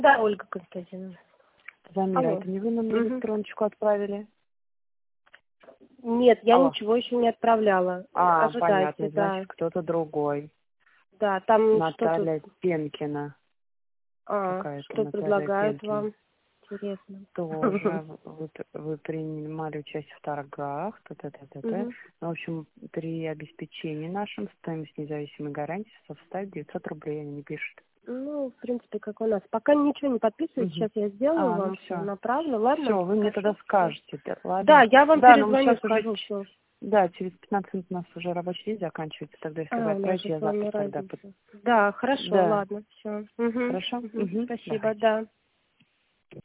Да, Ольга Константиновна. Замира, Алло. это не вы нам электроночку отправили? Нет, я Алло. ничего еще не отправляла. Ожидайте, Понятно, да. значит, кто-то другой. Да, там Наталья что-то... Пенкина. Что Наталья предлагают Пенкина. вам? Интересно. Тоже вы принимали участие в торгах. Мгм. В общем, при обеспечении нашем стоимость независимой гарантии составит 900 рублей, они не пишут. Ну, в принципе, как у нас. Пока ничего не подписываю, сейчас я сделаю вам, все все. направлю. Ладно? Все, вы мне тогда Хорошо. скажете, да, ладно? Да, я вам Да, но перезвоню, сейчас скажу, уже, что... да, через 15 минут у нас уже рабочий день заканчивается, тогда если вы У нас отправите, же я с вами завтра тогда... разница. Да, хорошо, Да, ладно, все. хорошо? Спасибо, Давайте. да.